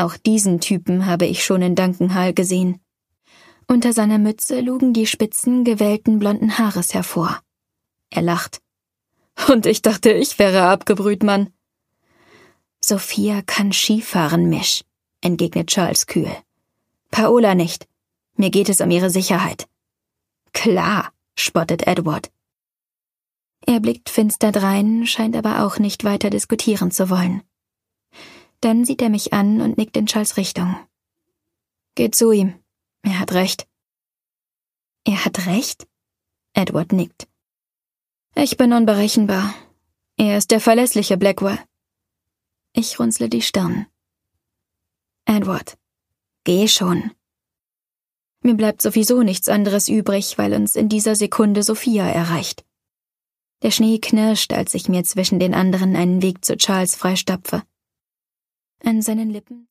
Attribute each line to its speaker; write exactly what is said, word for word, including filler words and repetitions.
Speaker 1: Auch diesen Typen habe ich schon in Duncan gesehen. Unter seiner Mütze lugen die spitzen, gewellten blonden Haares hervor. Er lacht. »Und ich dachte, ich wäre abgebrüht, Mann.« »Sophia kann Skifahren, Misch«, entgegnet Charles kühl. »Paola nicht. Mir geht es um ihre Sicherheit.« »Klar«, spottet Edward. Er blickt finster drein, scheint aber auch nicht weiter diskutieren zu wollen. Dann sieht er mich an und nickt in Charles Richtung. »Geht zu ihm. Er hat recht.« »Er hat recht?« Edward nickt. »Ich bin unberechenbar. Er ist der verlässliche Blackwell.« Ich runzle die Stirn. »Edward, geh schon.« Mir bleibt sowieso nichts anderes übrig, weil uns in dieser Sekunde Sophia erreicht. Der Schnee knirscht, als ich mir zwischen den anderen einen Weg zu Charles freistapfe. An seinen Lippen